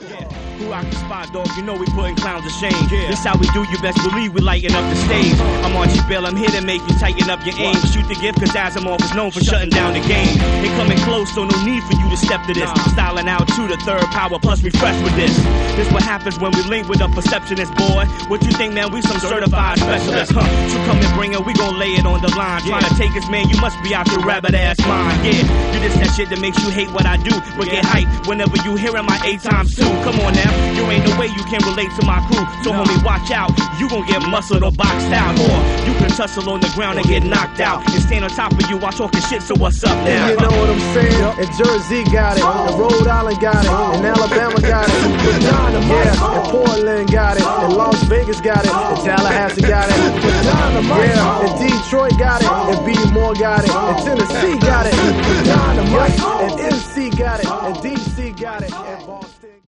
Who rock the spot, dog? You know we putting clowns to shame. This how we do, you best believe we lighten up the stage. I'm Archie Bell, I'm here to make you tighten up your aim. Shoot the gift, cause Asimov is known for shutting down the game. They coming close, so no need for you to step to this. Styling out to the third power, plus refresh with this. This what happens when we link with a perceptionist, boy. What you think, man? We some certified specialists, huh? So come and bring it, we gon' lay it on the line. Trying to take us, man, you must be out your rabbit ass mind. Yeah, you just that shit that makes you hate what I do, but get hype whenever you hearing my 8 times 2. Come on now, you ain't no way you can relate to my crew. So homie, watch out, you gon' get muscled or boxed out, or you can tussle on the ground and get knocked out and stand on top of you while talking shit. So what's up now? You know what I'm saying? And Jersey got it, and Rhode Island got it, and Alabama got it, yeah, and Portland got it, and Las Vegas got it, and Tallahassee got it, yeah, and Detroit got it, and Baltimore got it, and Tennessee got it, and NC got it, and DC got it, and Boston.